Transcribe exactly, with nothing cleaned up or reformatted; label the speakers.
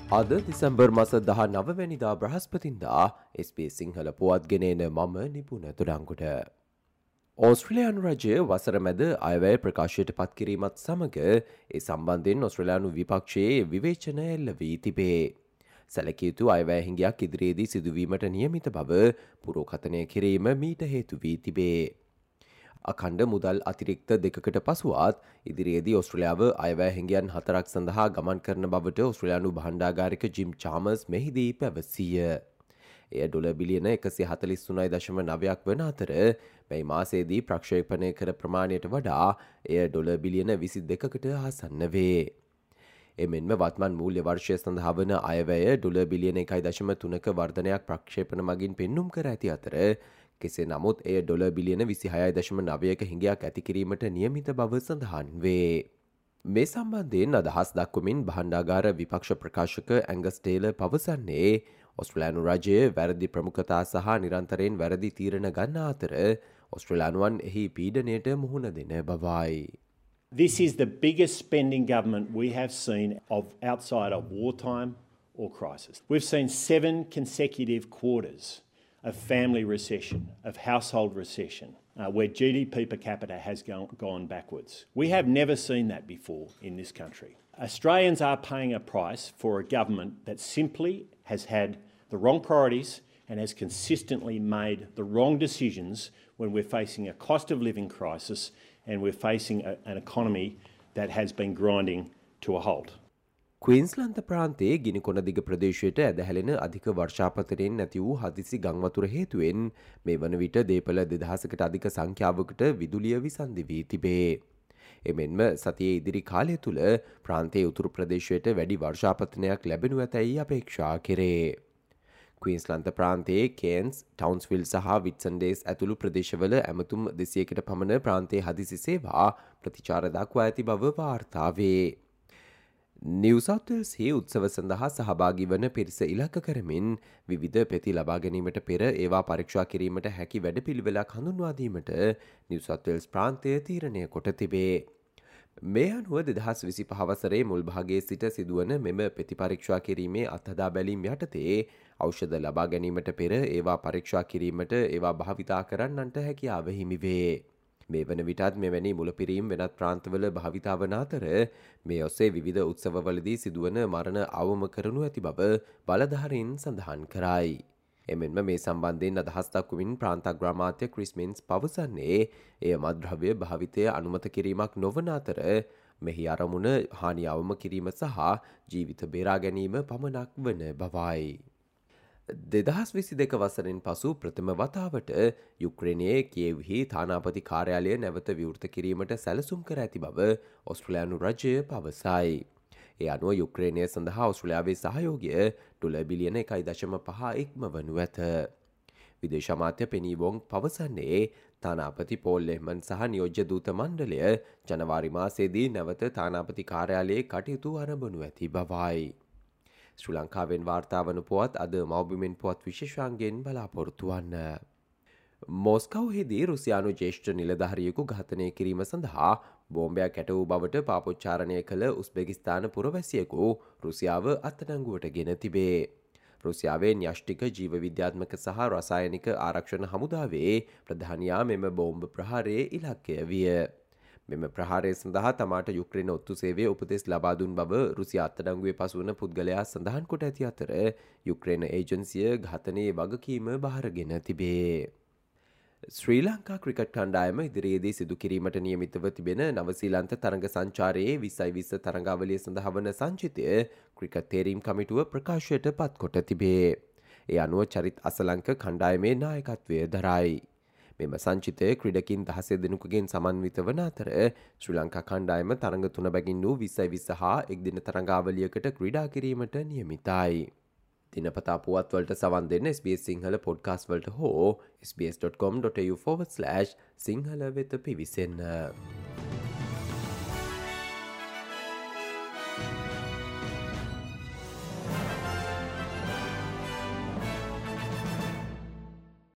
Speaker 1: අද දෙසැම්බර් මාස දහනව වැනිදා බ්‍රහස්පතින්දා එස් බී එස් සිංහල පුවත් ගෙනෙන මම නිපුණ තුඩංගුට. ඕස්ට්‍රේලියානු රජය වසර මැද අයවැය ප්‍රකාශයට පත් කිරීමත් සමග ඒ සම්බන්ධයෙන් ඔස්ට්‍රේලියානු විපක්ෂයේ විවේචන එල්ල වී තිබේ. සැලකිය යුතු අයවැය හිඟයක් ඉදිරියේදී සිදුවීමට නියමිත බව පුරෝකථනය කිරීම මීට හේතු වී තිබේ. අඛණ්ඩ මුදල් අතිරික්ත දෙකකට පසුවත් ඉදිරියේදී ඔස්ට්‍රේලියාව අයවැය හිඟයන් හතරක් සඳහා ගමන් කරන බවට ඔස්ට්‍රේලියානු භාණ්ඩාගාරික ජිම් චාමර්ස් මෙහිදී පැවසීය. එය ඩොලර් බිලියන එකසිය හතළිස් තුනයි දශම නවයක් වන අතර මේ මාසයේදී ප්‍රක්ෂේපණය කර ප්‍රමාණයට වඩා එය ඩොලර් බිලියන විසි දෙකකට ආසන්න වේ. එමෙන්ම වත්මන් මූල්‍ය වර්ෂය සඳහා වන අයවැය ඩොලර් බිලියන එකයි දශම තුනක වර්ධනයක් ප්‍රක්ෂේපණ මගින් පෙන්නුම් කර ඇති අතර කෙසේ නමුත් එය ඩොලර් බිලියන විසිහයයි දශම නවයක හිඟයක් ඇති කිරීමට නියමිත බව සඳහන් වේ. මේ සම්බන්ධයෙන් අදහස් දක්වමින් භාණ්ඩාගාර විපක්ෂ ප්‍රකාශක ඇංගස් ටේලර් පවසන්නේ ඔස්ට්‍රේලියානු රජය වැරදි ප්‍රමුඛතා සහ නිරන්තරයෙන් වැරදි තීරණ ගන්නා අතර ඔස්ට්‍රේලියානුවන් එහි පීඩනයට මුහුණ දෙන බවයි.
Speaker 2: This is the biggest spending government we have seen of outside of wartime or crisis. We've seen seven consecutive quarters of family recession, of household recession, uh, where G D P per capita has gone, gone backwards. We have never seen that before in this country. Australians are paying a price for a government that simply has had the wrong priorities and has consistently made the wrong decisions when we're facing a cost of living crisis and we're facing a, an economy that has been grinding to a halt.
Speaker 1: ක්වීන්ස්ලන්ත ප්‍රාන්තයේ ගිනිකොන දිග ප්‍රදේශයට ඇදහැලෙන අධික වර්ෂාපතරයෙන් නැති වූ හදිසි ගංවතුර හේතුවෙන් මේ වන විට දේපල දෙදහසකට අධික සංඛ්‍යාවකට විදුලිය විසන්ධි වී තිබේ. එමෙන්ම සතියේ ඉදිරි කාලය තුළ ප්‍රාන්තයේ උතුරු ප්‍රදේශයට වැඩි වර්ෂාපතනයක් ලැබෙනු ඇතැයි අපේක්ෂා කෙරේ. ක්වීන්ස්ලන්ත ප්‍රාන්තයේ කේන්ස්, ටවුන්ස්විල් සහ විට්සන්ඩේස් ඇතුළු ප්‍රදේශවල ඇමතුම් දෙසියකට පමණ ප්‍රාන්තයේ හදිසි සේවා ප්‍රතිචාර දක්වා ඇති බව වාර්තා වේ. නිව් සවුත් වෙල්ස්හි උත්සව සඳහා සහභාගී වන පිරිස ඉලක්ක කරමින් විවිධ පෙති ලබා ගැනීමට පෙර ඒවා පරීක්ෂා කිරීමට හැකි වැඩපිළිවෙලක් හඳුන්වා දීමට නිව් සවුත් වෙල්ස් ප්‍රාන්තය තීරණය කොට තිබේ. මේ අනුව දෙදහස් විසිපහ වසරේ මුල් භාගයේ සිට සිදුවන මෙම පෙති පරීක්ෂා කිරීමේ අත්හදා බැලීම් යටතේ ඖෂධ ලබා ගැනීමට පෙර ඒවා පරීක්ෂා කිරීමට ඒවා භාවිතා කරන්නන්ට හැකියාව හිමි වේ. මේ වන විටත් මෙවැනි මුලපිරීම් වෙනත් ප්‍රාන්තවල භාවිතා වන අතර මේ ඔස්සේ විවිධ උත්සවවලදී සිදුවන මරණ අවම කරනු ඇති බව බලධාරීන් සඳහන් කරයි. එමෙන්ම මේ සම්බන්ධයෙන් අදහස් දක්වමින් ප්‍රාන්ත අග්‍රාමාත්‍ය ක්‍රිස් මින්ස් පවසන්නේ එය මත්ද්‍රව්‍ය භාවිතය අනුමත කිරීමක් නොවන අතර මෙහි අරමුණ හානි අවම කිරීම සහ ජීවිත බේරා ගැනීම පමණක් වන බවයි. දෙදහස් විසි දෙක වසරෙන් පසු ප්‍රථම වතාවට යුක්‍රේනයේ කියෙව්හි තානාපති කාර්යාලය නැවත විවෘත කිරීමට සැලසුම් කර ඇති බව ඔස්ට්‍රේලියානු රජය පවසයි. ඒ අනුව යුක්‍රේනය සඳහා ඔස්ට්‍රේලියාවේ සහයෝගය ඩොලර් බිලියන එකයි දශම පහ ඉක්මවනු ඇත. විදේශ අමාත්‍ය පෙනී වොං පවසන්නේ තානාපති පෝල් ලෙහ්මන් සහ නියෝජ්‍ය දූත මණ්ඩලය ජනවාරි මාසයේදී නැවත තානාපති කාර්යාලයේ කටයුතු ආරම්භනු ඇති බවයි. ශ්‍රී ලංකාවෙන් වාර්තා වන පුවත් අද මවබිමෙන් පුවත් විශේෂාංගෙන් බලාපොරොත්තු වන්න. මොස්කව්හිදී රුසියානු ජ්‍යෙෂ්ඨ නිලධාරියෙකු ඝාතනය කිරීම සඳහා බෝම්බයක් ඇට වූ බවට පාපොච්චාරණය කළ උස්බෙකිස්තාන පුරවැසියෙකු රුසියාව අත්අඩංගුවට ගෙන තිබේ. රුසියාවේ න්‍යෂ්ටික ජීව විද්‍යාත්මක සහ රසායනික ආරක්ෂණ හමුදාවේ ප්‍රධානියා මෙම බෝම්බ ප්‍රහාරයේ ඉලක්කය විය. මෙම ප්‍රහාරය සඳහා තමාට යුක්‍රේන ඔත්තු සේවය උපදෙස් ලබා දුන් බව රුසියා අත්අඩංගුවේ පසුවන පුද්ගලයා සඳහන් කොට ඇති අතර යුක්‍රේන ඒජන්සිය ඝාතනයේ වගකීම බාරගෙන තිබේ. ශ්‍රී ලංකා ක්‍රිකට් කණ්ඩායම ඉදිරියේදී සිදු කිරීමට නියමිතව තිබෙන නවසීලන්ත තරඟ සංචාරයේ විස්සයි විස්ස තරඟාවලිය සඳහා වන සංචිතය ක්‍රිකට් තේරීම් කමිටුව ප්‍රකාශයට පත් කොට තිබේ. ඒ අනුව චරිත් අසලංක කණ්ඩායමේ නායකත්වය දරයි. මෙම සංචිතය ක්‍රීඩකින් දහසේ දෙනෙකුගෙන් සමන්විත වන අතර ශ්‍රී ලංකා කණ්ඩායම තරඟ තුන බැගින් වූ විස්සයි විස්ස හා එක්දින තරඟාවලියකට ක්‍රීඩා කිරීමට නියමිතයි. දිනපතා පුවත්වලට සවන් දෙන්න S B S Sinhala podcast වලට හෝ S B S dot com dot A U forward slash Sinhala වෙත පිවිසෙන්න.